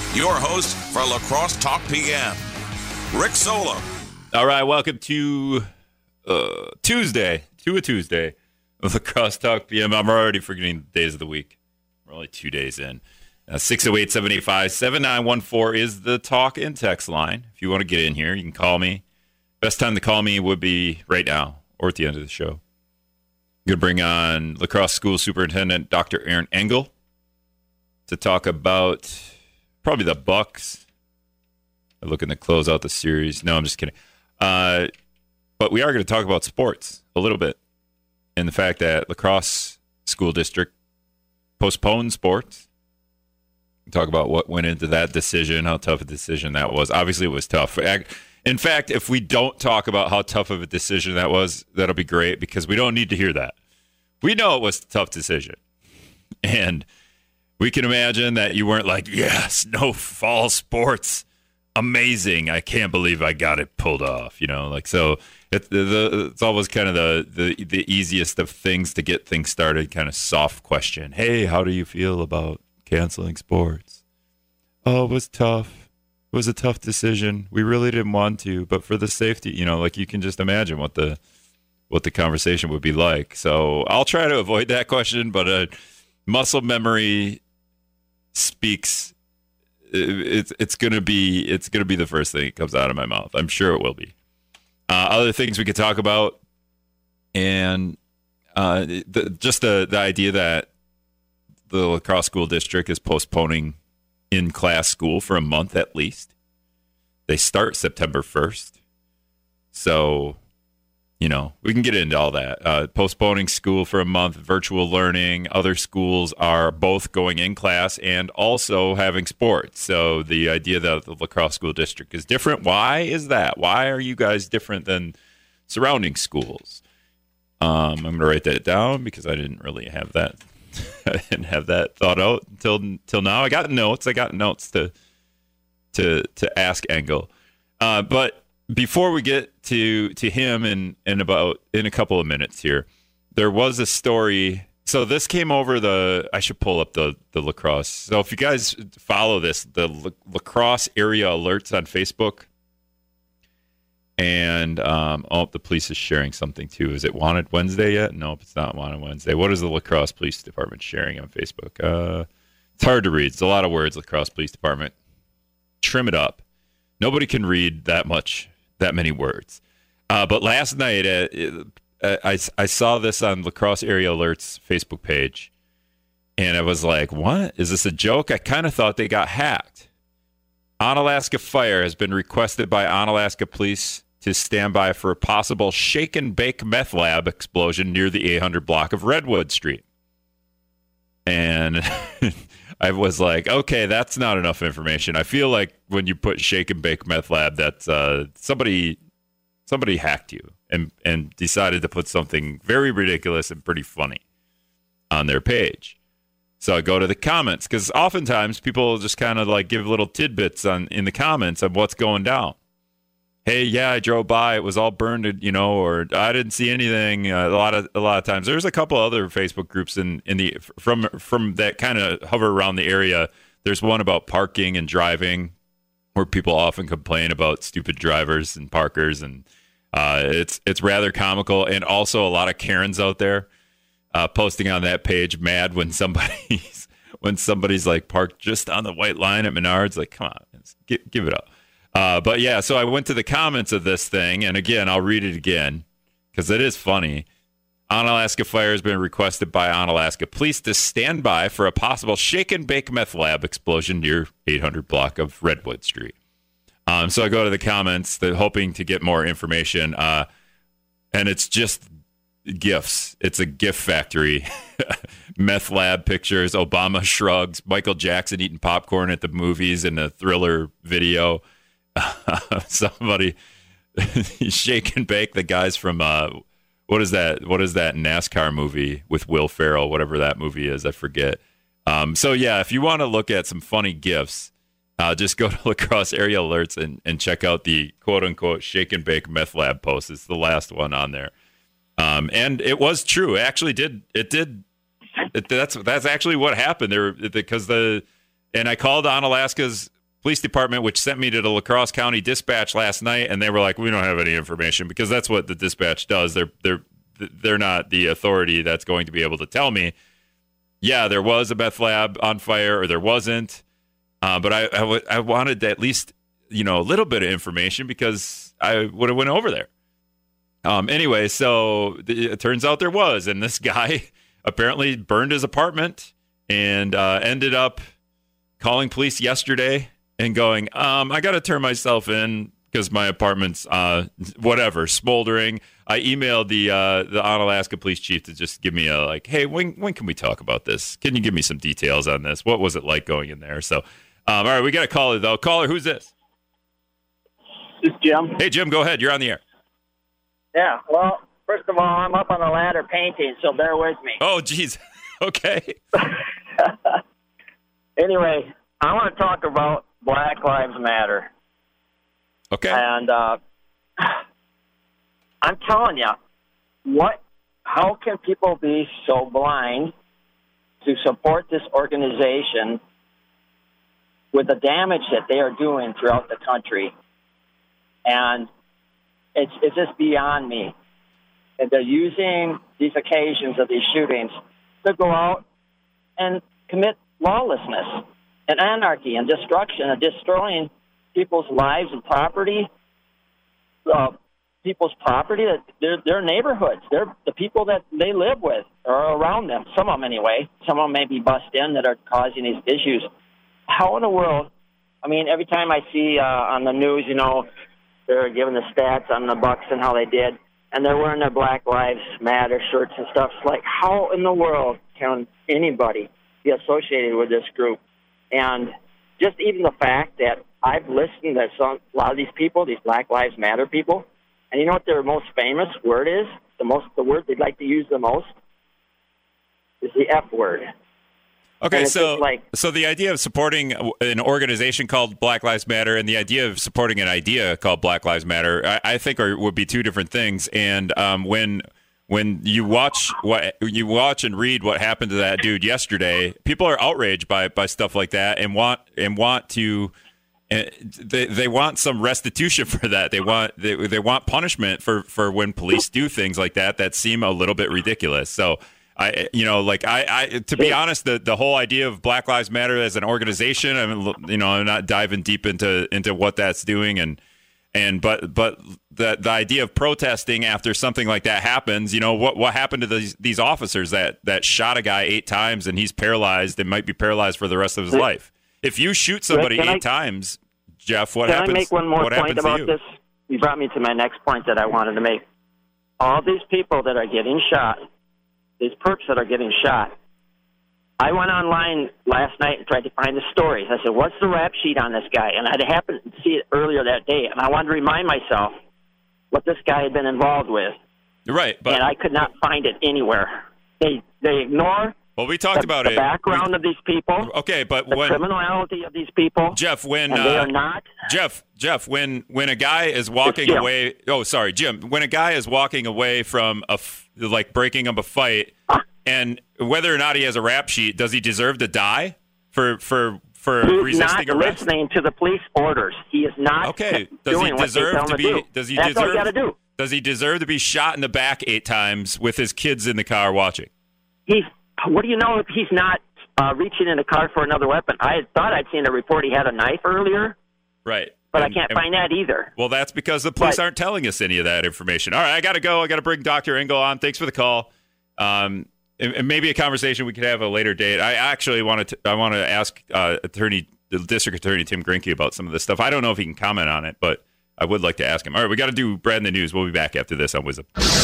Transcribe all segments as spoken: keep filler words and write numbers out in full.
Your host for Lacrosse Talk P M, Rick Solo. All right, welcome to uh, Tuesday, to a Tuesday of Lacrosse Talk P M. I'm already forgetting the days of the week. We're only two days in. Uh, six oh eight, seven eight five, seven nine one four is the talk and text line. If you want to get in here, you can call me. Best time to call me would be right now or at the end of the show. I'm going to bring on Lacrosse School Superintendent Doctor Aaron Engel to talk about probably the Bucks. They're looking to close out the series. No, I'm just kidding. Uh, but we are going to talk about sports a little bit and the fact that Lacrosse School District postponed sports. Talk about what went into that decision, how tough a decision that was. Obviously, it was tough. In fact, if we don't talk about how tough of a decision that was, that'll be great because we don't need to hear that. We know it was a tough decision. And we can imagine that you weren't like, yes, no fall sports. Amazing. I can't believe I got it pulled off. You know, like, so it, the, it's always kind of the, the, the easiest of things to get things started, kind of soft question. Hey, how do you feel about canceling sports? Oh, it was tough. It was a tough decision. We really didn't want to, but for the safety, you know, like you can just imagine what the what the conversation would be like. So I'll try to avoid that question, but uh, muscle memory speaks. It's it's gonna be it's gonna be the first thing that comes out of my mouth. I'm sure it will be. Uh, other things we could talk about, and uh, the, just the the idea that the Lacrosse School District is postponing in-class school for a month at least. They start September first. So, you know, we can get into all that. Uh, postponing school for a month, virtual learning. Other schools are both going in class and also having sports. So the idea that the Lacrosse School District is different, why is that? Why are you guys different than surrounding schools? Um, I'm going to write that down because I didn't really have that I didn't have that thought out until until now. I got notes. I got notes to to to ask Engel. Uh, but before we get to to him in, in about in a couple of minutes here, there was a story. So this came over the. I should pull up the the lacrosse. So if you guys follow this, the La- lacrosse area alerts on Facebook. And, um, oh, the police is sharing something, too. Is it Wanted Wednesday yet? Nope, it's not Wanted Wednesday. What is the Lacrosse Police Department sharing on Facebook? Uh, it's hard to read. It's a lot of words, Lacrosse Police Department. Trim it up. Nobody can read that much, that many words. Uh, but last night, uh, it, I, I saw this on Lacrosse Area Alerts Facebook page, and I was like, what? Is this a joke? I kind of thought they got hacked. Onalaska Fire has been requested by Onalaska Police to stand by for a possible shake and bake meth lab explosion near the eight hundred block of Redwood Street. And I was like, okay, that's not enough information. I feel like when you put shake and bake meth lab, that's uh, somebody somebody hacked you and, and decided to put something very ridiculous and pretty funny on their page. So I go to the comments because oftentimes people just kind of like give little tidbits on in the comments of what's going down. Hey, yeah, I drove by. It was all burned, you know, or I didn't see anything. Uh, a lot of a lot of times, there's a couple other Facebook groups in, in the from from that kind of hover around the area. There's one about parking and driving, where people often complain about stupid drivers and parkers, and uh, it's it's rather comical. And also a lot of Karens out there uh, posting on that page, mad when somebody's when somebody's like parked just on the white line at Menards. Like, come on, give, give it up. Uh, but yeah, so I went to the comments of this thing, and again, I'll read it again because it is funny. Onalaska Fire has been requested by Onalaska Police to stand by for a possible shake and bake meth lab explosion near eight hundred block of Redwood Street. Um, so I go to the comments, that hoping to get more information, uh, and it's just GIFs. It's a GIF factory. Meth lab pictures, Obama shrugs, Michael Jackson eating popcorn at the movies in a Thriller video. Somebody shake and bake the guys from uh, what is that? What is that NASCAR movie with Will Ferrell? Whatever that movie is, I forget. Um, so yeah, if you want to look at some funny GIFs, uh, just go to Lacrosse Area Alerts and, and check out the quote unquote shake and bake meth lab post. It's the last one on there, um, and it was true. It actually did. It did. It, that's that's actually what happened there because the and I called Onalaska's Police Department, which sent me to the La Crosse County Dispatch last night, and they were like, we don't have any information, because that's what the dispatch does. They're they're they're not the authority that's going to be able to tell me, yeah, there was a meth lab on fire or there wasn't. Uh, but I, I, w- I wanted at least, you know, a little bit of information because I would have went over there. Um, anyway, so th- it turns out there was, and this guy apparently burned his apartment and uh, ended up calling police yesterday and going, um, I got to turn myself in because my apartment's uh, whatever, smoldering. I emailed the uh, the Onalaska police chief to just give me a like, hey, when when can we talk about this? Can you give me some details on this? What was it like going in there? So, um, all right, we got a caller though. Caller, who's this? This is Jim. Hey, Jim, go ahead. You're on the air. Yeah. Well, first of all, I'm up on the ladder painting, so bear with me. Oh, geez. Okay. Anyway, I want to talk about Black Lives Matter. Okay. And uh, I'm telling you, what? How can people be so blind to support this organization with the damage that they are doing throughout the country? And it's it's just beyond me. And they're using these occasions of these shootings to go out and commit lawlessness and anarchy and destruction and destroying people's lives and property, uh, people's property, their, their neighborhoods, they're, the people that they live with or around them, some of them anyway. Some of them may be bussed in that are causing these issues. How in the world, I mean, every time I see uh, on the news, you know, they're giving the stats on the Bucks and how they did, and they're wearing their Black Lives Matter shirts and stuff. It's like, how in the world can anybody be associated with this group? And just even the fact that I've listened to some, a lot of these people, these Black Lives Matter people, and you know what their most famous word is? The most, the word they'd like to use the most is the F word. Okay, so like, so the idea of supporting an organization called Black Lives Matter and the idea of supporting an idea called Black Lives Matter, I, I think are, would be two different things. And um, when when you watch what you watch and read what happened to that dude yesterday, people are outraged by by stuff like that and want and want to. And they they want some restitution for that. They want they, they want punishment for, for when police do things like that that seem a little bit ridiculous. So I you know like I, I to be honest, the, the whole idea of Black Lives Matter as an organization, I mean, you know, I'm not diving deep into into what that's doing and and but but the the idea of protesting after something like that happens, you know, what what happened to these these officers that that shot a guy eight times and he's paralyzed and might be paralyzed for the rest of his life. If you shoot somebody Can eight I, times, Jeff, what can happens? Can I make one more what point about you? this? You brought me to my next point that I wanted to make. All these people that are getting shot, these perps that are getting shot, I went online last night and tried to find the stories. I said, what's the rap sheet on this guy? And I happened to see it earlier that day, and I wanted to remind myself what this guy had been involved with. Right, but and I could not find it anywhere. They they ignore Well, we talked the, about the it. background we, of these people. Okay, but the when criminality of these people, Jeff, when and they uh, are not. Jeff, Jeff, when when a guy is walking away, oh, sorry, Jim, when a guy is walking away from a f- like breaking up a fight, huh? and whether or not he has a rap sheet, does he deserve to die for for for He's resisting not arrest? listening to the police orders. He is not. Okay, does doing he deserve what they tell to him be? To do. Does he That's deserve? all you got to do. Does he deserve to be shot in the back eight times with his kids in the car watching? He's. What do you know if he's not uh, reaching in the car for another weapon? I thought I'd seen a report he had a knife earlier. Right. But and, I can't and, find that either. Well, that's because the police but, aren't telling us any of that information. All right, I got to go. I got to bring Doctor Engel on. Thanks for the call. Um, and, and maybe a conversation we could have at a later date. I actually wanted to. I want to ask uh, Attorney, the District Attorney Tim Grinke about some of this stuff. I don't know if he can comment on it, but I would like to ask him. All right, we got to do Brad in the News. We'll be back after this on Wisdom.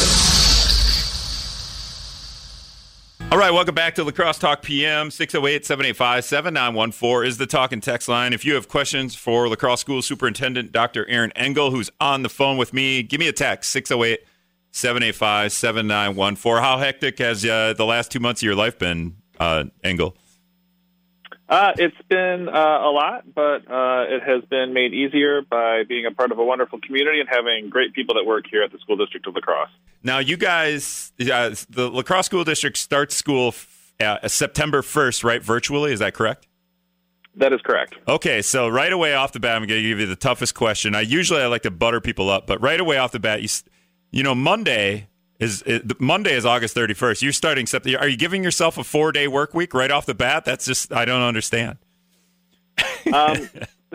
All right, welcome back to La Crosse Talk P M. six oh eight, seven eight five, seven nine one four is the talk and text line. If you have questions for La Crosse School Superintendent Doctor Aaron Engel, who's on the phone with me, give me a text, six oh eight, seven eight five, seven nine one four. How hectic has uh, the last two months of your life been, uh, Engel? Uh, it's been uh, a lot, but uh, it has been made easier by being a part of a wonderful community and having great people that work here at the School District of La Crosse. Now, you guys, uh, the La Crosse School District starts school f- uh, September first, right, virtually? Is that correct? That is correct. Okay, so right away off the bat, I'm going to give you the toughest question. I usually I like to butter people up, but right away off the bat, you you know Monday is it, Monday is August thirty-first. You're starting something. Are you giving yourself a four day work week right off the bat? That's just I don't understand. Um,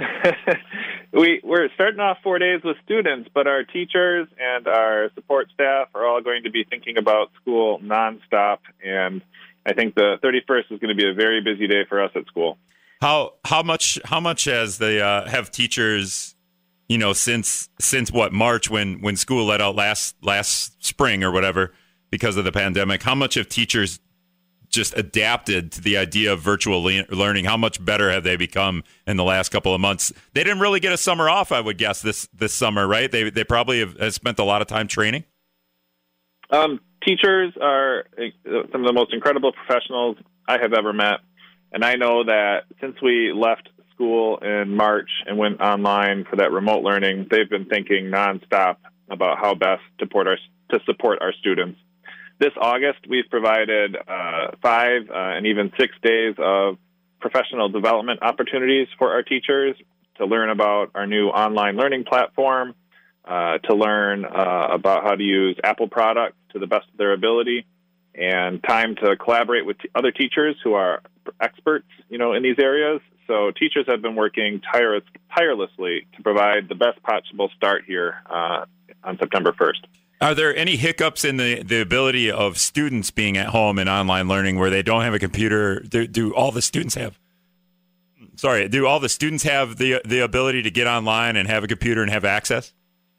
we we're starting off four days with students, but our teachers and our support staff are all going to be thinking about school nonstop, and I think the thirty-first is going to be a very busy day for us at school. How how much how much has they uh, have teachers, you know, since since what March when when school let out last last spring or whatever because of the pandemic? How much have teachers just adapted to the idea of virtual le- learning? How much better have they become in the last couple of months? They didn't really get a summer off, I would guess this this summer, right? They they probably have, have spent a lot of time training. Um, teachers are some of the most incredible professionals I have ever met. And I know that since we left school in March and went online for that remote learning, they've been thinking nonstop about how best to support our, to support our students. This August, we've provided uh, five uh, and even six days of professional development opportunities for our teachers to learn about our new online learning platform, uh, to learn uh, about how to use Apple products to the best of their ability, and time to collaborate with t- other teachers who are experts, you know, in these areas. So teachers have been working tire- tirelessly to provide the best possible start here uh, on September first. Are there any hiccups in the, the ability of students being at home and online learning where they don't have a computer? Do, do all the students have? Sorry, do all the students have the the ability to get online and have a computer and have access?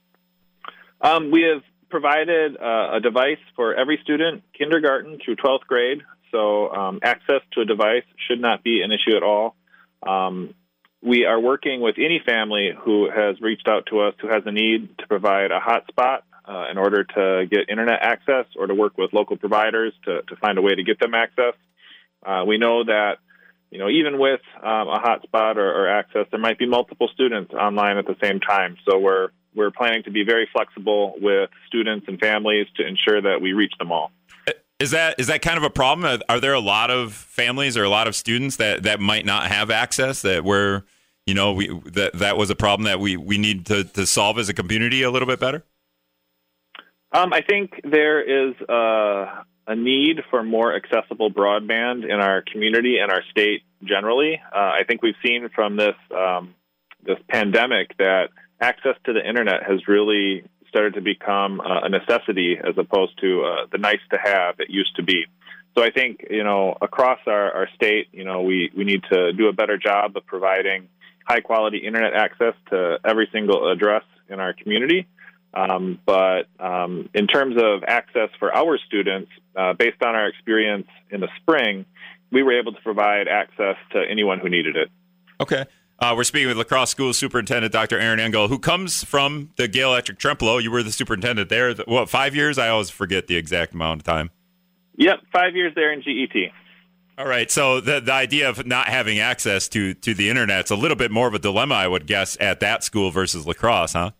Um, we have provided uh, a device for every student, kindergarten through twelfth grade. So um, access to a device should not be an issue at all. Um, we are working with any family who has reached out to us who has a need to provide a hotspot uh, in order to get internet access or to work with local providers to, to find a way to get them access. Uh, we know that, you know, even with um, a hotspot or, or access, there might be multiple students online at the same time. So we're we're planning to be very flexible with students and families to ensure that we reach them all. Is that is that kind of a problem? Are there a lot of families or a lot of students that, that might not have access that were, you know, we that that was a problem that we, we need to, to solve as a community a little bit better? Um, I think there is a, a need for more accessible broadband in our community and our state generally. Uh, I think we've seen from this um, this pandemic that access to the internet has really started to become uh, a necessity as opposed to uh, the nice to have it used to be. So I think, you know, across our, our state, you know, we, we need to do a better job of providing high quality internet access to every single address in our community. Um, but um, in terms of access for our students, uh, based on our experience in the spring, we were able to provide access to anyone who needed it. Okay. Uh, we're speaking with La Crosse School Superintendent Doctor Aaron Engel, who comes from the Gale Electric Trempealeau. You were the superintendent there. What, five years? I always forget the exact amount of time. Yep, five years there in G E T. All right. So the the idea of not having access to, to the internet is a little bit more of a dilemma, I would guess, at that school versus La Crosse, huh?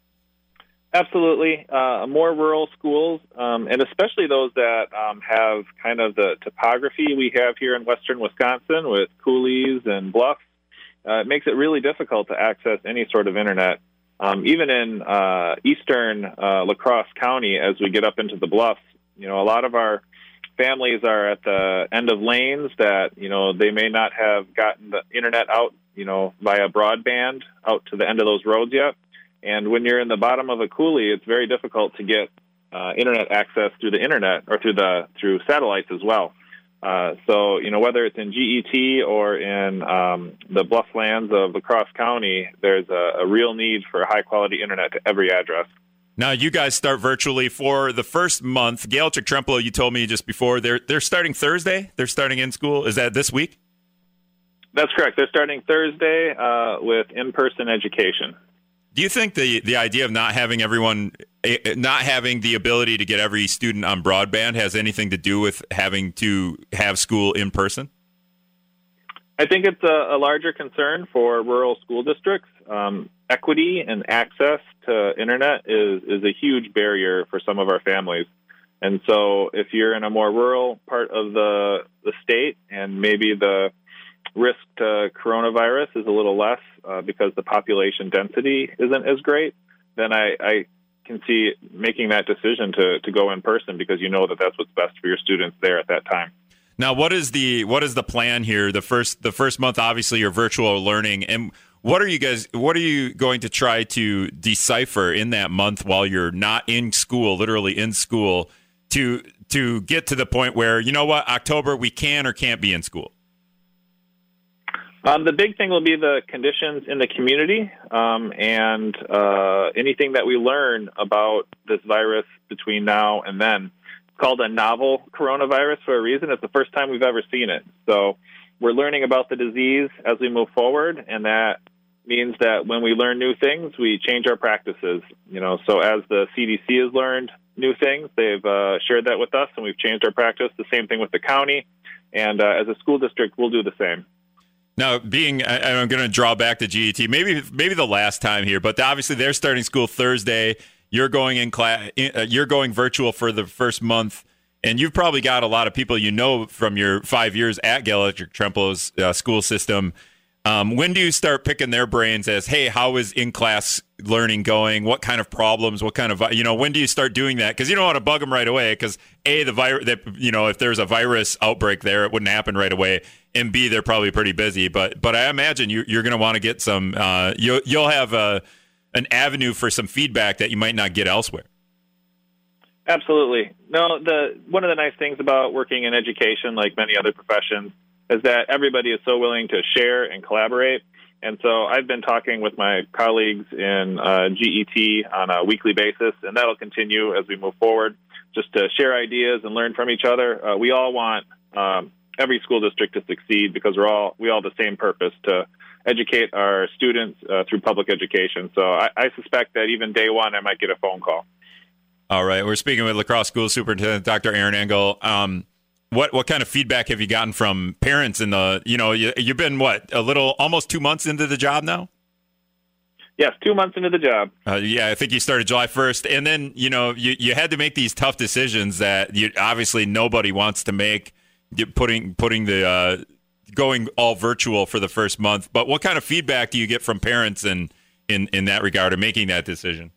Absolutely. Uh, more rural schools, um, and especially those that um, have kind of the topography we have here in western Wisconsin with coulees and bluffs. Uh, it makes it really difficult to access any sort of internet. Um, even in uh, eastern uh, La Crosse County, as we get up into the bluffs, you know, a lot of our families are at the end of lanes that, you know, they may not have gotten the internet out, you know, via broadband out to the end of those roads yet. And when you're in the bottom of a coulee, it's very difficult to get uh, internet access through the internet or through the through satellites as well. Uh, so, you know, whether it's in G E T or in um, the blufflands of La Crosse County, there's a, a real need for high-quality internet to every address. Now, you guys start virtually for the first month. Gale Electric Trempealeau, you told me just before, they're they're starting Thursday? They're starting in school? Is that this week? That's correct. They're starting Thursday uh, with in-person education. Do you think the, the idea of not having everyone, not having the ability to get every student on broadband has anything to do with having to have school in person? I think it's a, a larger concern for rural school districts. Um, equity and access to internet is, is a huge barrier for some of our families. And so if you're in a more rural part of the, the state and maybe the risk to coronavirus is a little less uh, because the population density isn't as great, then I, I can see making that decision to, to go in person because you know that that's what's best for your students there at that time. Now, what is the what is the plan here? The first the first month, obviously, you're virtual learning, and what are you guys? What are you going to try to decipher in that month while you're not in school, literally in school, to to get to the point where you know what October we can or can't be in school? Um, the big thing will be the conditions in the community um, and uh, anything that we learn about this virus between now and then. It's called a novel coronavirus for a reason. It's the first time we've ever seen it. So we're learning about the disease as we move forward, and that means that when we learn new things, we change our practices. You know, so as the C D C has learned new things, they've uh, shared that with us, and we've changed our practice. The same thing with the county, and uh, as a school district, we'll do the same. Now, being, I, I'm going to draw back to G E T, maybe maybe the last time here, but obviously they're starting school Thursday. You're going in class. You're going virtual for the first month, and you've probably got a lot of people you know from your five years at Gale Electric Trempealeau's uh, school system. Um, when do you start picking their brains as, hey, how is in-class learning going? What kind of problems? What kind of, you know, when do you start doing that? Because you don't want to bug them right away because, A, the virus, that you know, if there's a virus outbreak there, it wouldn't happen right away. And B, they're probably pretty busy. But but I imagine you, you're going to want to get some, uh, you'll, you'll have a, an avenue for some feedback that you might not get elsewhere. Absolutely. No, the one of the nice things about working in education, like many other professions, is that everybody is so willing to share and collaborate. And so I've been talking with my colleagues in uh, G E T on a weekly basis, and that'll continue as we move forward, just to share ideas and learn from each other. Uh, we all want um, every school district to succeed because we're all we all have the same purpose, to educate our students uh, through public education. So I, I suspect that even day one, I might get a phone call. All right. We're speaking with La Crosse School Superintendent Doctor Aaron Engel. Um, What what kind of feedback have you gotten from parents in the, you know, you, you've been, what, a little, almost two months into the job now? Yes, two months into the job. Uh, yeah, I think you started July first. And then, you know, you, you had to make these tough decisions that you obviously nobody wants to make, putting putting the, uh, going all virtual for the first month. But what kind of feedback do you get from parents in, in, in that regard of making that decision?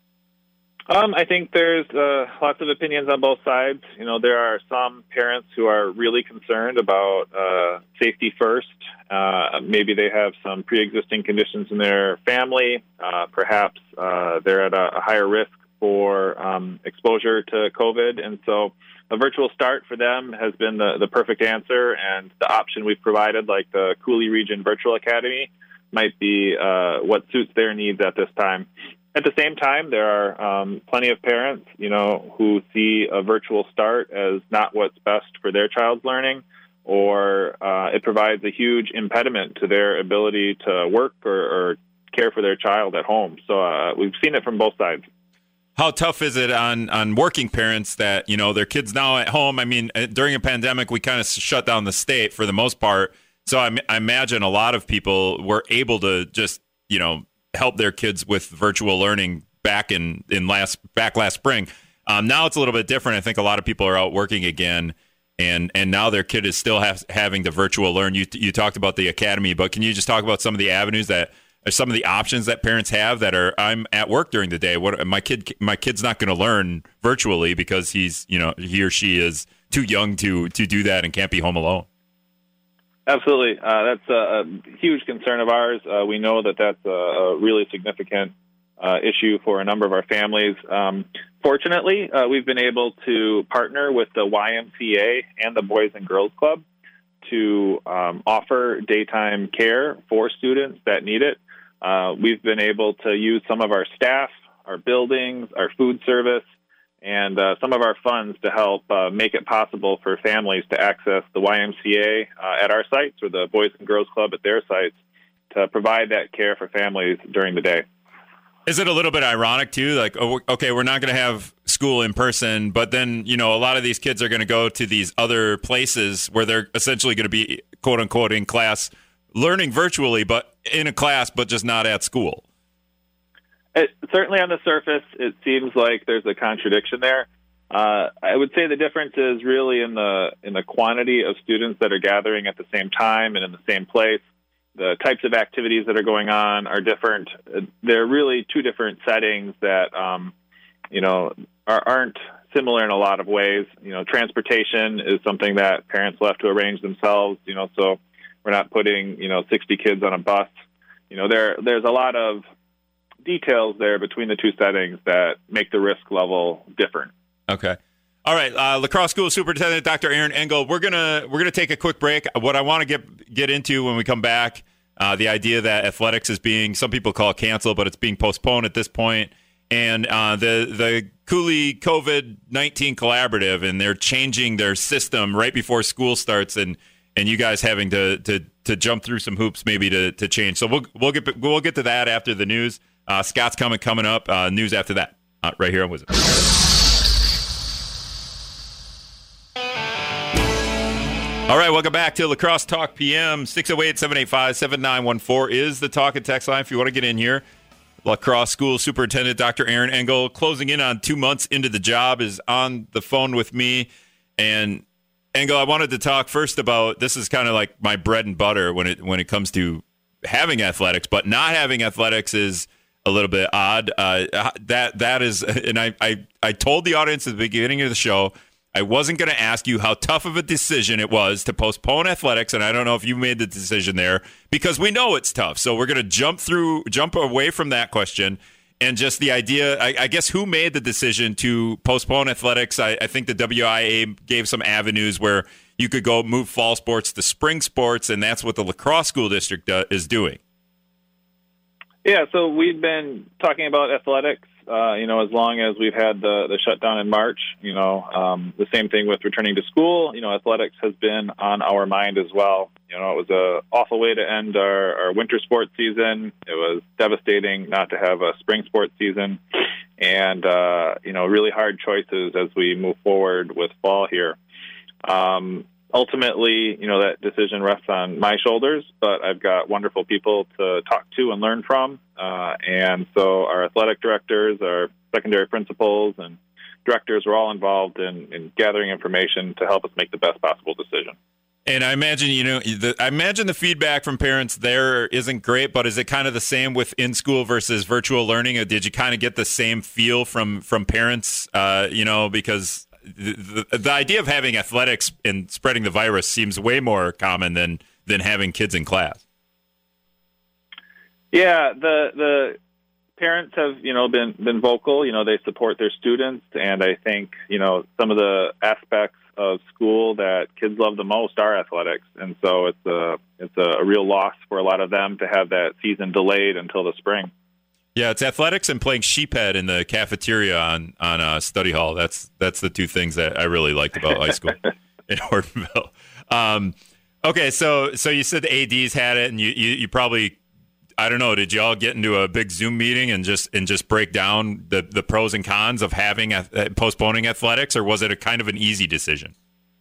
Um, I think there's uh, lots of opinions on both sides. You know, there are some parents who are really concerned about uh, safety first. Uh, maybe they have some pre-existing conditions in their family. Uh, perhaps uh, they're at a, a higher risk for um, exposure to COVID. And so a virtual start for them has been the, the perfect answer. And the option we've provided, like the Coulee Region Virtual Academy, might be uh, what suits their needs at this time. At the same time, there are um, plenty of parents, you know, who see a virtual start as not what's best for their child's learning, or uh, it provides a huge impediment to their ability to work or, or care for their child at home. So uh, we've seen it from both sides. How tough is it on, on working parents that, you know, their kids now at home? I mean, during a pandemic, we kind of shut down the state for the most part. So I, I imagine a lot of people were able to just, you know, help their kids with virtual learning back in, in last back last spring. Um, now it's a little bit different. I think a lot of people are out working again, and and now their kid is still have, having to virtual learn. You you talked about the academy, but can you just talk about some of the avenues that are some of the options that parents have that are, I'm at work during the day. What my kid my kid's not going to learn virtually because he's, you know, he or she is too young to to do that and can't be home alone. Absolutely. Uh, that's a, a huge concern of ours. Uh, we know that that's a, a really significant uh, issue for a number of our families. Um, fortunately, uh, we've been able to partner with the Y M C A and the Boys and Girls Club to um, offer daytime care for students that need it. Uh, we've been able to use some of our staff, our buildings, our food service, and uh, some of our funds to help uh, make it possible for families to access the Y M C A uh, at our sites or the Boys and Girls Club at their sites to provide that care for families during the day. Is it a little bit ironic, too? Like, oh, okay, we're not going to have school in person, but then, you know, a lot of these kids are going to go to these other places where they're essentially going to be, quote unquote, in class, learning virtually, but in a class, but just not at school. It, certainly on the surface, it seems like there's a contradiction there. Uh, I would say the difference is really in the in the quantity of students that are gathering at the same time and in the same place. The types of activities that are going on are different. They're really two different settings that, um, you know, are, aren't similar in a lot of ways. You know, transportation is something that parents will have to arrange themselves, you know, so we're not putting, you know, sixty kids on a bus. You know, there there's a lot of details there between the two settings that make the risk level different. Okay. All right. Uh, La Crosse School Superintendent Doctor Aaron Engel. We're gonna we're gonna take a quick break. What I want to get get into when we come back, uh, the idea that athletics is being, some people call it canceled, but it's being postponed at this point, and uh, the the Cooley COVID nineteen Collaborative, and they're changing their system right before school starts, and and you guys having to to to jump through some hoops maybe to to change. So we'll we'll get we'll get to that after the news. Uh, Scott's coming coming up. Uh, news after that, uh, right here on Wizard. All right, welcome back to La Crosse Talk P M. six oh eight, seven eight five, seven nine one four is the talk and text line if you want to get in here. La Crosse School Superintendent Doctor Aaron Engel, closing in on two months into the job, is on the phone with me. And Engel, I wanted to talk first about, this is kind of like my bread and butter when it when it comes to having athletics, but not having athletics is a little bit odd. Uh, that that is, and I, I I told the audience at the beginning of the show, I wasn't going to ask you how tough of a decision it was to postpone athletics, and I don't know if you made the decision there, because we know it's tough. So we're going to jump through, jump away from that question, and just the idea, I, I guess, who made the decision to postpone athletics? I, I think the W I A gave some avenues where you could go move fall sports to spring sports, and that's what the La Crosse School District uh, is doing. Yeah, so we've been talking about athletics, uh, you know, as long as we've had the, the shutdown in March. You know, um, the same thing with returning to school. You know, athletics has been on our mind as well. You know, it was an awful way to end our, our winter sports season. It was devastating not to have a spring sports season. And, uh, you know, really hard choices as we move forward with fall here. Um Ultimately, you know, that decision rests on my shoulders, but I've got wonderful people to talk to and learn from. Uh, and so our athletic directors, our secondary principals, and directors are all involved in, in gathering information to help us make the best possible decision. And I imagine, you know, the, I imagine the feedback from parents there isn't great, but is it kind of the same with in-school versus virtual learning? Or did you kind of get the same feel from, from parents, uh, you know, because The, the the idea of having athletics and spreading the virus seems way more common than than having kids in class. Yeah, the the parents have, you know, been been vocal. You know, they support their students, and I think, you know, some of the aspects of school that kids love the most are athletics, and so it's a it's a real loss for a lot of them to have that season delayed until the spring. Yeah, it's athletics and playing sheephead in the cafeteria on on uh, study hall. That's that's the two things that I really liked about high school in Ortonville. Um, okay, so so you said the A Ds had it, and you, you you probably, I don't know, did you all get into a big Zoom meeting and just and just break down the, the pros and cons of having uh, postponing athletics, or was it a kind of an easy decision?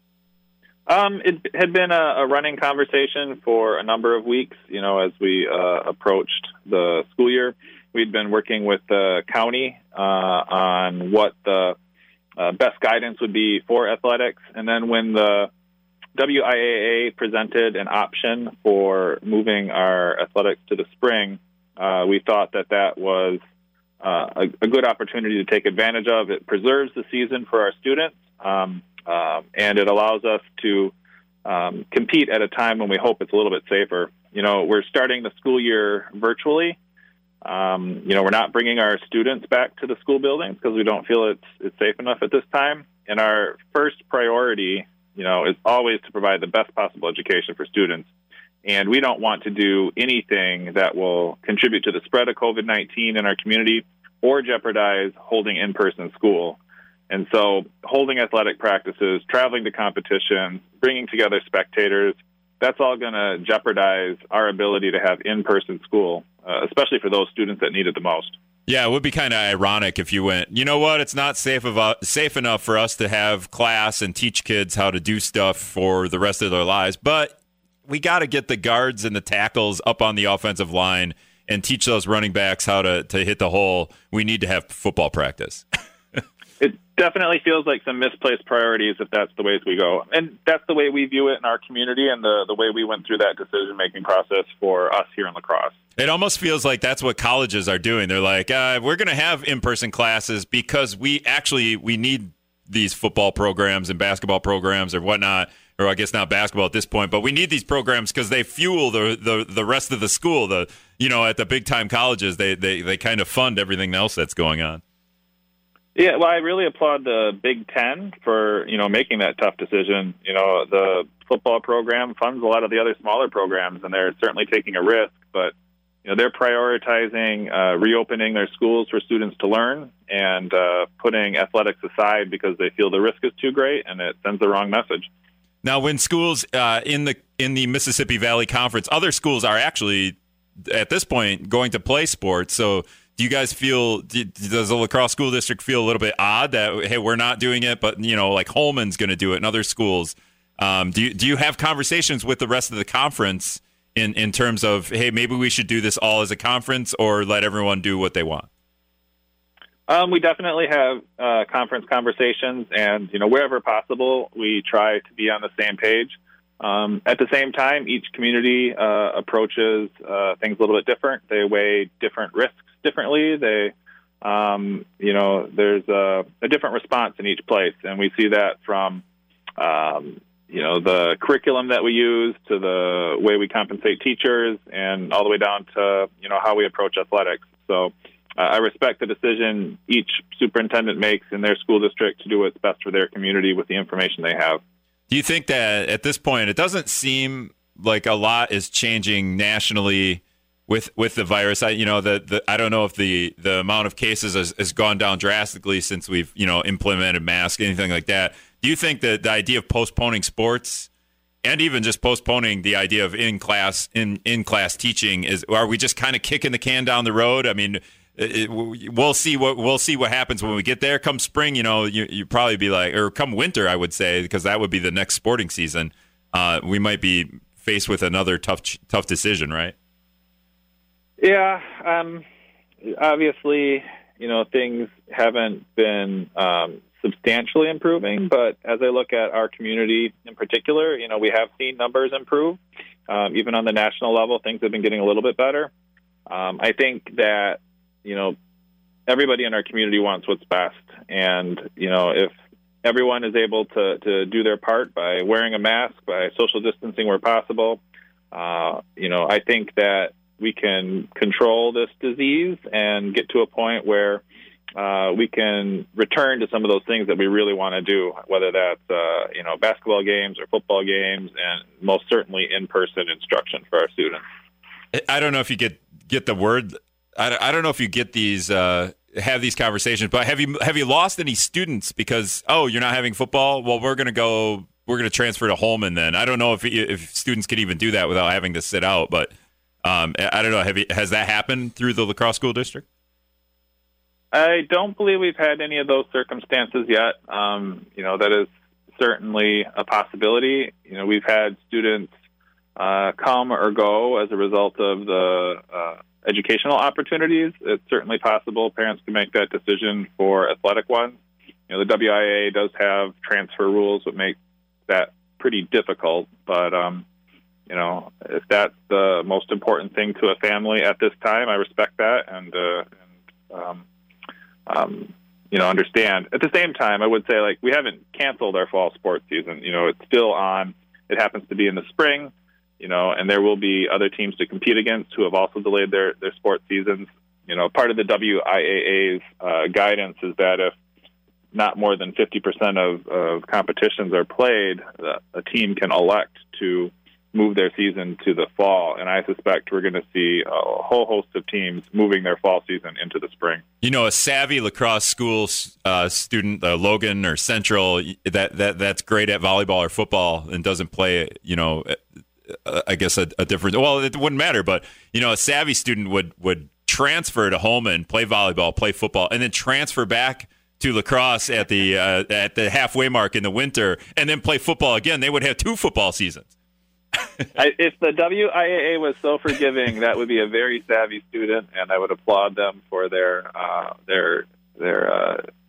Um, it had been a, a running conversation for a number of weeks, you know, as we uh, approached the school year. We'd been working with the county uh, on what the uh, best guidance would be for athletics. And then when the W I A A presented an option for moving our athletics to the spring, uh, we thought that that was uh, a, a good opportunity to take advantage of. It preserves the season for our students, um, uh, and it allows us to um, compete at a time when we hope it's a little bit safer. You know, we're starting the school year virtually. Um, you know, we're not bringing our students back to the school buildings because we don't feel it's it's safe enough at this time. And our first priority, you know, is always to provide the best possible education for students. And we don't want to do anything that will contribute to the spread of COVID nineteen in our community or jeopardize holding in-person school. And so holding athletic practices, traveling to competitions, bringing together spectators, that's all going to jeopardize our ability to have in-person school, uh, especially for those students that need it the most. Yeah, it would be kind of ironic if you went, you know what, it's not safe of, safe enough for us to have class and teach kids how to do stuff for the rest of their lives, but we got to get the guards and the tackles up on the offensive line and teach those running backs how to, to hit the hole. We need to have football practice. it definitely feels like some misplaced priorities if that's the ways we go. And that's the way we view it in our community and the, the way we went through that decision-making process for us here in La Crosse. It almost feels like that's what colleges are doing. They're like, uh, we're going to have in-person classes because we actually we need these football programs and basketball programs or whatnot, or I guess not basketball at this point, but we need these programs because they fuel the, the the rest of the school. The you know at the big-time colleges, they, they, they kind of fund everything else that's going on. Yeah, well, I really applaud the Big Ten for, you know, making that tough decision. You know, the football program funds a lot of the other smaller programs, and they're certainly taking a risk, but, you know, they're prioritizing uh, reopening their schools for students to learn and uh, putting athletics aside because they feel the risk is too great, and it sends the wrong message. Now, when schools uh, in the in the Mississippi Valley Conference, other schools are actually, at this point, going to play sports, so do you guys feel, does the La Crosse School District feel a little bit odd that, hey, we're not doing it, but, you know, like Holman's going to do it and other schools? Um, do you, do you have conversations with the rest of the conference in, in terms of, hey, maybe we should do this all as a conference or let everyone do what they want? Um, we definitely have uh, conference conversations, and, you know, wherever possible, we try to be on the same page. Um, at the same time, each community uh, approaches uh, things a little bit different. They weigh different risks differently. They, um, you know, there's a, a different response in each place, and we see that from, um, you know, the curriculum that we use to the way we compensate teachers, and all the way down to, you know, how we approach athletics. So uh, I respect the decision each superintendent makes in their school district to do what's best for their community with the information they have. Do you think that at this point, it doesn't seem like a lot is changing nationally with with the virus? I, you know, the, the I don't know if the, the amount of cases has, has gone down drastically since we've, you know, implemented masks, anything like that. Do you think that the idea of postponing sports and even just postponing the idea of in class in in class teaching is, are we just kind of kicking the can down the road? I mean, It, we'll see what we'll see what happens when we get there. Come spring, you know, you you probably be like, or come winter, I would say, because that would be the next sporting season. Uh, we might be faced with another tough tough decision, right? Yeah, um, obviously, you know, things haven't been um, substantially improving, but as I look at our community in particular, you know, we have seen numbers improve. Um, even on the national level, things have been getting a little bit better. Um, I think that, you know, everybody in our community wants what's best. And, you know, if everyone is able to, to do their part by wearing a mask, by social distancing where possible, uh, you know, I think that we can control this disease and get to a point where uh, we can return to some of those things that we really want to do, whether that's, uh, you know, basketball games or football games, and most certainly in-person instruction for our students. I don't know if you get, get the word I don't know if you get these, uh, have these conversations, but have you have you lost any students because, oh, you're not having football? Well, we're going to go, we're going to transfer to Holman then. I don't know if if students can even do that without having to sit out, but um, I don't know. Have you, has that happened through the La Crosse School District? I don't believe we've had any of those circumstances yet. Um, you know, that is certainly a possibility. You know, we've had students uh, come or go as a result of the uh, educational opportunities. It's certainly possible parents can make that decision for athletic ones. You know, the W I A A does have transfer rules that make that pretty difficult, but, um, you know, if that's the most important thing to a family at this time, I respect that and, uh, and um, um, you know, understand. At the same time, I would say, like, we haven't canceled our fall sports season. You know, it's still on. It happens to be in the spring. You know, and there will be other teams to compete against who have also delayed their, their sports seasons. You know, part of the W I A A's uh, guidance is that if not more than fifty percent of, of competitions are played, uh, a team can elect to move their season to the fall. And I suspect we're going to see a whole host of teams moving their fall season into the spring. You know, a savvy La Crosse school uh, student, uh, Logan or Central, that, that that's great at volleyball or football and doesn't play, you know, Uh, I guess a, a different. Well, it wouldn't matter, but you know, a savvy student would would transfer to Holman, play volleyball, play football, and then transfer back to La Crosse at the uh, at the halfway mark in the winter, and then play football again. They would have two football seasons. I, if the W I A A was so forgiving, that would be a very savvy student, and I would applaud them for their uh, their their uh,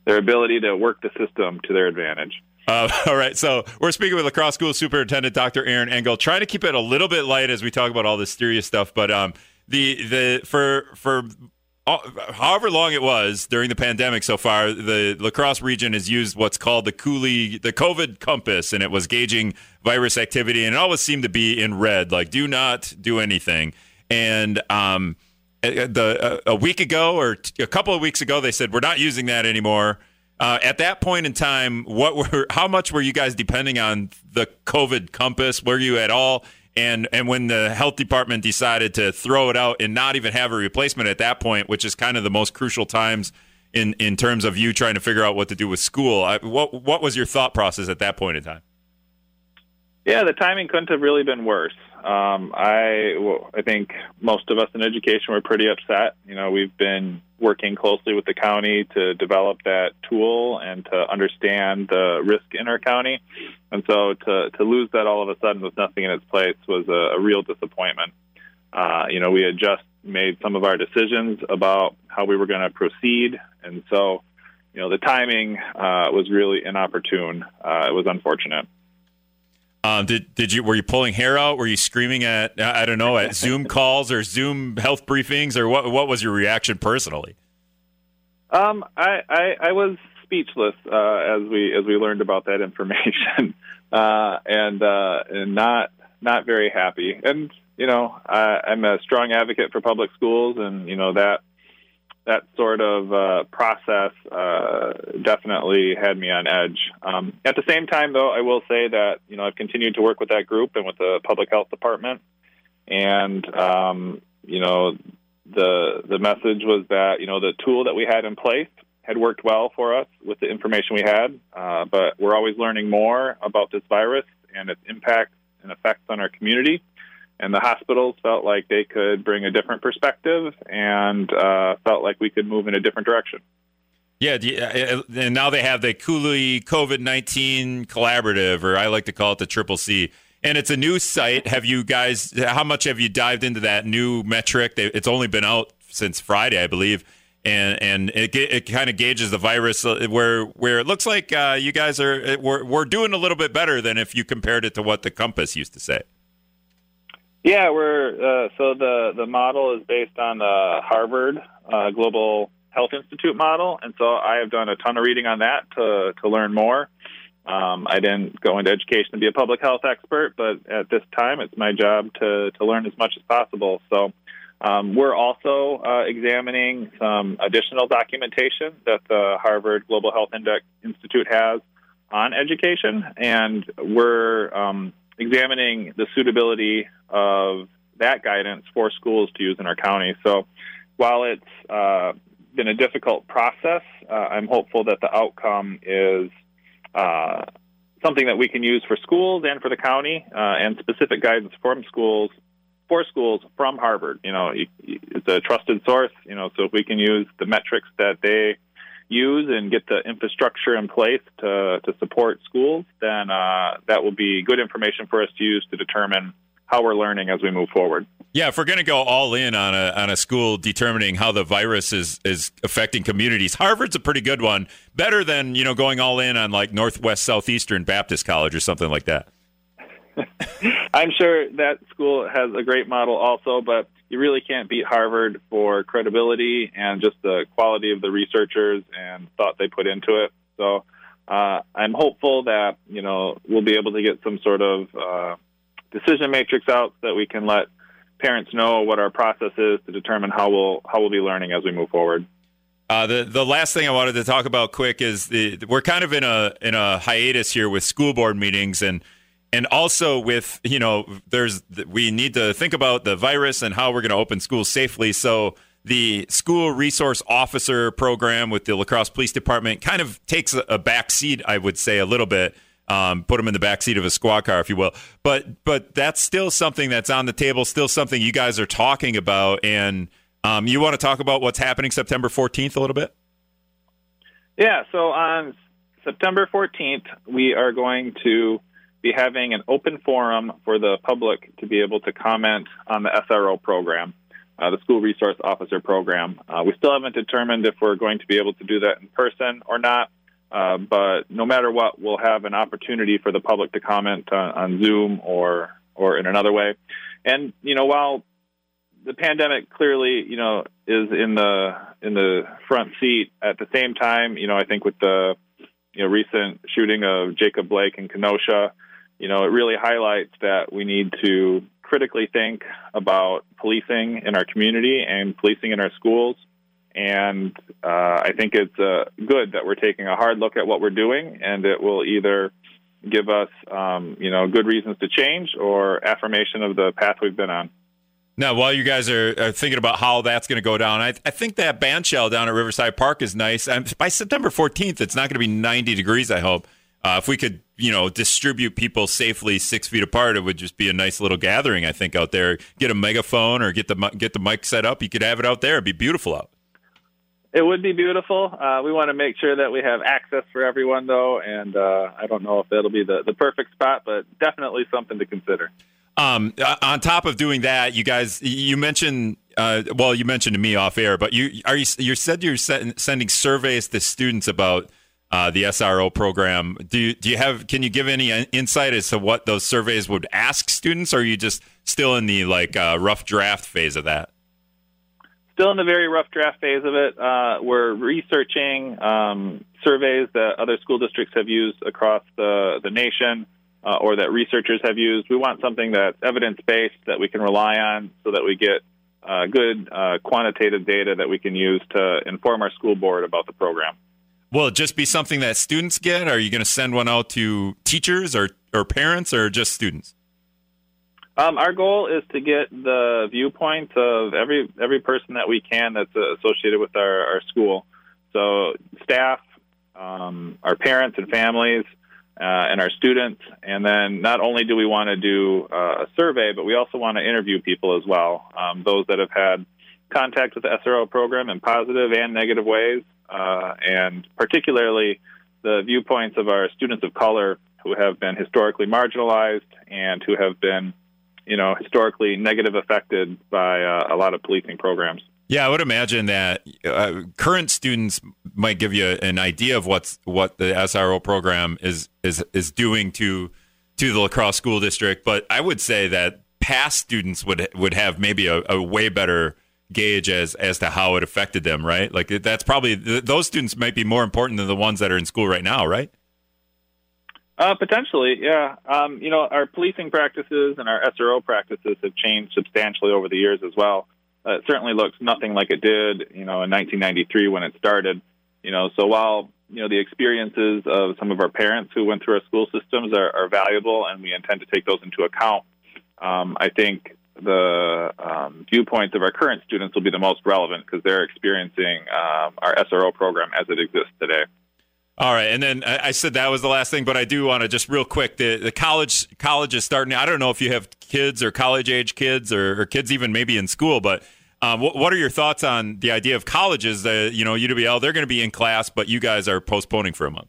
their ability to work the system to their advantage. Uh, all right, so we're speaking with La Crosse School Superintendent Doctor Aaron Engel, trying to keep it a little bit light as we talk about all this serious stuff. But um, the the for for all, however long it was during the pandemic so far, the La Crosse region has used what's called the Cooley the COVID compass, and it was gauging virus activity, and it always seemed to be in red, like do not do anything. And um, the a, a week ago or t- a couple of weeks ago, they said we're not using that anymore. Uh, at that point in time, what were how much were you guys depending on the COVID compass? Were you at all? And and when the health department decided to throw it out and not even have a replacement at that point, which is kind of the most crucial times in, in terms of you trying to figure out what to do with school, I, what what was your thought process at that point in time? Yeah, the timing couldn't have really been worse. Um, I, well, I think most of us in education were pretty upset. You know, we've been working closely with the county to develop that tool and to understand the risk in our county. And so to, to lose that all of a sudden with nothing in its place was a, a real disappointment. Uh, you know, we had just made some of our decisions about how we were going to proceed. And so, you know, the timing uh, was really inopportune. Uh, it was unfortunate. Um, did did you were you pulling hair out? Were you screaming at I don't know at Zoom calls or Zoom health briefings, or what? What was your reaction personally? Um, I, I I was speechless uh, as we as we learned about that information, uh, and uh, and not not very happy. And you know, I, I'm a strong advocate for public schools, and you know that. That sort of uh, process uh, definitely had me on edge. Um, at the same time, though, I will say that you know I've continued to work with that group and with the public health department, and um, you know the the message was that you know the tool that we had in place had worked well for us with the information we had, uh, but we're always learning more about this virus and its impacts and effects on our community. And the hospitals felt like they could bring a different perspective and uh, felt like we could move in a different direction. Yeah, and now they have the Cooley COVID nineteen Collaborative, or I like to call it the Triple C. And it's a new site. Have you guys, how much have you dived into that new metric? It's only been out since Friday, I believe. And and it it kind of gauges the virus where where it looks like uh, you guys are, we're, we're doing a little bit better than if you compared it to what the Compass used to say. Yeah, we're uh, so the, the model is based on the Harvard uh, Global Health Institute model, and so I have done a ton of reading on that to to learn more. Um, I didn't go into education to be a public health expert, but at this time, it's my job to to learn as much as possible. So um, we're also uh, examining some additional documentation that the Harvard Global Health Index Institute has on education, and we're um, examining the suitability of that guidance for schools to use in our county. So while it's uh, been a difficult process, uh, I'm hopeful that the outcome is uh, something that we can use for schools and for the county, uh, and specific guidance from schools, for schools from Harvard. You know, it's a trusted source, you know, so if we can use the metrics that they use and get the infrastructure in place to, to support schools, then uh, that will be good information for us to use to determine how we're learning as we move forward. Yeah, if we're going to go all in on a on a school determining how the virus is is affecting communities, Harvard's a pretty good one. Better than, you know, going all in on like Northwest Southeastern Baptist College or something like that. I'm sure that school has a great model also, but you really can't beat Harvard for credibility and just the quality of the researchers and thought they put into it. So uh, I'm hopeful that, you know, we'll be able to get some sort of uh, decision matrix out so that we can let parents know what our process is to determine how we'll how we'll be learning as we move forward. Uh, the the last thing I wanted to talk about quick is the we're kind of in a in a hiatus here with school board meetings, and and also with, you know, there's we need to think about the virus and how we're going to open schools safely. So the school resource officer program with the La Crosse Police Department kind of takes a, a back seat, I would say, a little bit. Um, put them in the back seat of a squad car, if you will. But but that's still something that's on the table, still something you guys are talking about. And um, you want to talk about what's happening September fourteenth a little bit? Yeah, so on September fourteenth, we are going to be having an open forum for the public to be able to comment on the S R O program. uh, the school resource officer program. Uh, we still haven't determined if we're going to be able to do that in person or not, uh, but no matter what, we'll have an opportunity for the public to comment on, on Zoom or or in another way. And, you know, while the pandemic clearly, you know, is in the in the front seat, at the same time, you know, I think with the you know recent shooting of Jacob Blake in Kenosha, you know, it really highlights that we need to critically think about policing in our community and policing in our schools. And uh, I think it's uh, good that we're taking a hard look at what we're doing, and it will either give us, um, you know, good reasons to change or affirmation of the path we've been on. Now, while you guys are, are thinking about how that's going to go down, I, I think that band shell down at Riverside Park is nice. And by September fourteenth, it's not going to be ninety degrees, I hope. Uh, if we could, you know, distribute people safely six feet apart, it would just be a nice little gathering, I think, out there. Get a megaphone or get the get the mic set up. You could have it out there. It'd be beautiful out. It would be beautiful. Uh, we want to make sure that we have access for everyone, though, and uh, I don't know if that'll be the, the perfect spot, but definitely something to consider. Um, on top of doing that, you guys, you mentioned, uh, well, you mentioned to me off air, but you are you, you said you're sending surveys to students about uh, the S R O program. Do you, do you have, can you give any insight as to what those surveys would ask students, or are you just still in the like uh, rough draft phase of that? Still in the very rough draft phase of it. Uh, we're researching um, surveys that other school districts have used across the, the nation, uh, or that researchers have used. We want something that's evidence-based that we can rely on so that we get uh, good uh, quantitative data that we can use to inform our school board about the program. Will it just be something that students get? Are you going to send one out to teachers or, or parents or just students? Um, our goal is to get the viewpoints of every every person that we can that's uh, associated with our, our school. So staff, um, our parents and families, uh, and our students. And then not only do we want to do uh, a survey, but we also want to interview people as well, um, those that have had contact with the S R O program in positive and negative ways, uh, and particularly the viewpoints of our students of color who have been historically marginalized and who have been you know, historically negative affected by uh, a lot of policing programs. Yeah, I would imagine that uh, current students might give you an idea of what's what the S R O program is is is doing to to the La Crosse School District, but I would say that past students would would have maybe a, a way better gauge as as to how it affected them, right? Like that's probably those students might be more important than the ones that are in school right now, right? Uh, potentially, yeah. Um, you know, our policing practices and our S R O practices have changed substantially over the years as well. Uh, it certainly looks nothing like it did, you know, in nineteen ninety-three when it started. You know, so while, you know, the experiences of some of our parents who went through our school systems are, are valuable and we intend to take those into account, um, I think the um, viewpoints of our current students will be the most relevant because they're experiencing um, our S R O program as it exists today. All right, and then I said that was the last thing, but I do want to just real quick, the, the college college is starting. I don't know if you have kids or college-age kids or, or kids even maybe in school, but um, what, what are your thoughts on the idea of colleges? Uh, you know, U W L, they're going to be in class, but you guys are postponing for a month.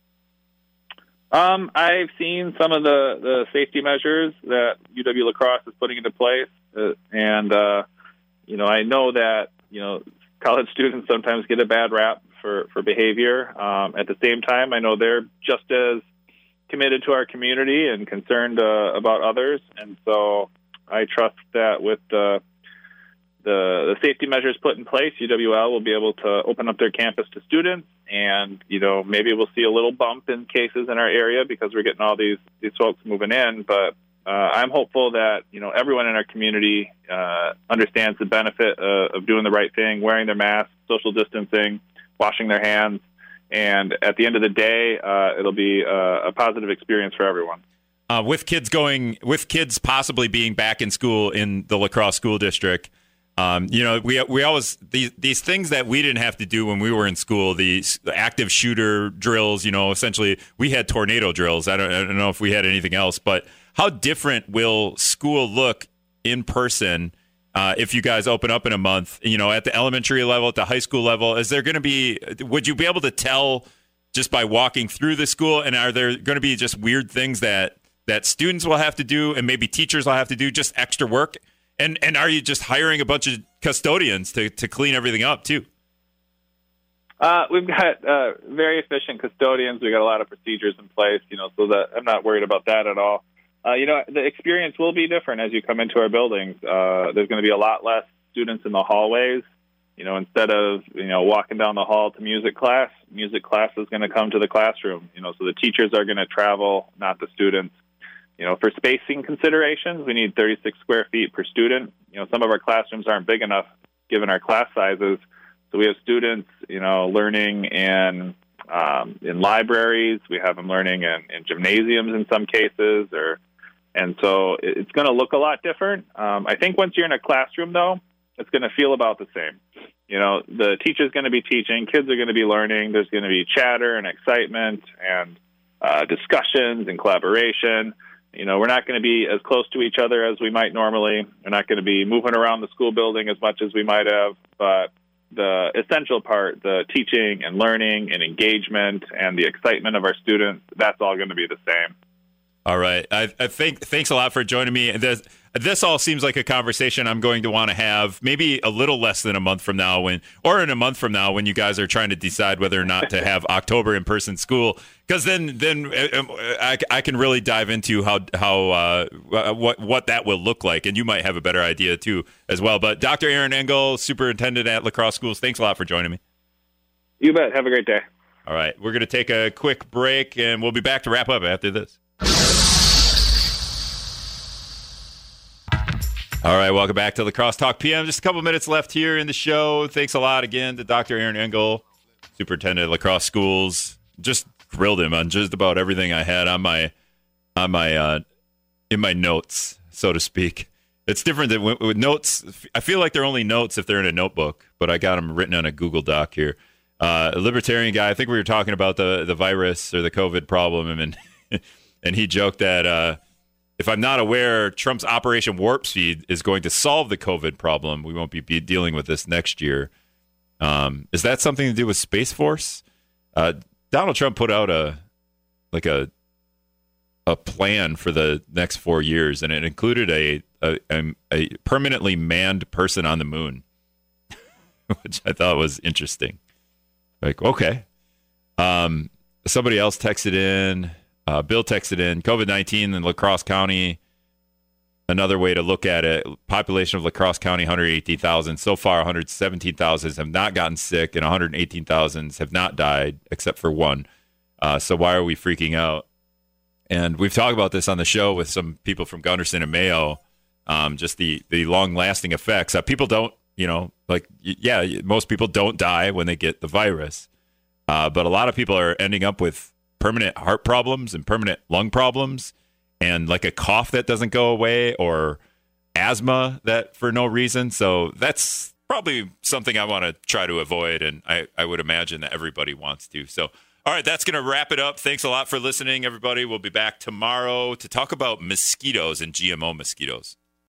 Um, I've seen some of the, the safety measures that U W La Crosse is putting into place, uh, and, uh, you know, I know that, you know, college students sometimes get a bad rap for, for behavior. Um, at the same time, I know they're just as committed to our community and concerned uh, about others. And so I trust that with the, the the safety measures put in place, U W L will be able to open up their campus to students. And, you know, maybe we'll see a little bump in cases in our area because we're getting all these, these folks moving in. But uh, I'm hopeful that, you know, everyone in our community uh, understands the benefit uh, of doing the right thing, wearing their masks, social distancing, washing their hands, and at the end of the day, uh, it'll be a, a positive experience for everyone. Uh, with kids going, with kids possibly being back in school in the La Crosse School District, um, you know, we we always these these things that we didn't have to do when we were in school. These the active shooter drills, you know, essentially we had tornado drills. I don't I don't know if we had anything else, but how different will school look in person? Uh, if you guys open up in a month, you know, at the elementary level, at the high school level, is there going to be, would you be able to tell just by walking through the school? And are there going to be just weird things that, that students will have to do and maybe teachers will have to do, just extra work? And and are you just hiring a bunch of custodians to, to clean everything up too? Uh, we've got uh, very efficient custodians. We've got a lot of procedures in place, you know, so that I'm not worried about that at all. Uh, you know, the experience will be different as you come into our buildings. Uh, there's going to be a lot less students in the hallways. You know, instead of, you know, walking down the hall to music class, music class is going to come to the classroom. You know, so the teachers are going to travel, not the students. You know, for spacing considerations, we need thirty-six square feet per student. You know, some of our classrooms aren't big enough given our class sizes. So we have students, you know, learning in um, in libraries. We have them learning in, in gymnasiums in some cases, or and so it's going to look a lot different. Um, I think once you're in a classroom, though, it's going to feel about the same. You know, the teacher's going to be teaching, kids are going to be learning. There's going to be chatter and excitement and uh, discussions and collaboration. You know, we're not going to be as close to each other as we might normally. We're not going to be moving around the school building as much as we might have, but the essential part, the teaching and learning and engagement and the excitement of our students, that's all going to be the same. All right. I, I think thanks a lot for joining me. This, this all seems like a conversation I'm going to want to have maybe a little less than a month from now, when, or in a month from now, when you guys are trying to decide whether or not to have October in-person school, because then then I, I can really dive into how how uh, what what that will look like, and you might have a better idea too as well. But Doctor Aaron Engel, superintendent at La Crosse Schools, thanks a lot for joining me. You bet. Have a great day. All right, we're going to take a quick break, and we'll be back to wrap up after this. All right, welcome back to La Crosse Talk P M. Just a couple minutes left here in the show. Thanks a lot again to Doctor Aaron Engel, superintendent at La Crosse Schools. Just grilled him on just about everything I had on my on my uh, in my notes, so to speak. It's different than with, with notes. I feel like they're only notes if they're in a notebook, but I got them written on a Google Doc here. Uh, a libertarian guy. I think we were talking about the the virus or the COVID problem, and and he joked that. Uh, If I'm not aware, Trump's Operation Warp Speed is going to solve the COVID problem. We won't be, be dealing with this next year. Um, is that something to do with Space Force? Uh, Donald Trump put out a like a a plan for the next four years, and it included a a, a permanently manned person on the moon, which I thought was interesting. Like, okay. Um, somebody else texted in. Uh, Bill texted in, COVID nineteen in La Crosse County, another way to look at it, population of La Crosse County, one hundred eighteen thousand. So far, one hundred seventeen thousand have not gotten sick, and one hundred eighteen thousand have not died, except for one. Uh, so why are we freaking out? And we've talked about this on the show with some people from Gunderson and Mayo, um, just the, the long-lasting effects. Uh, people don't, you know, like, yeah, most people don't die when they get the virus. Uh, but a lot of people are ending up with permanent heart problems and permanent lung problems, and like a cough that doesn't go away, or asthma that for no reason. So that's probably something I want to try to avoid, and I, I would imagine that everybody wants to. So, all right, that's going to wrap it up. Thanks a lot for listening, everybody. We'll be back tomorrow to talk about mosquitoes and G M O mosquitoes.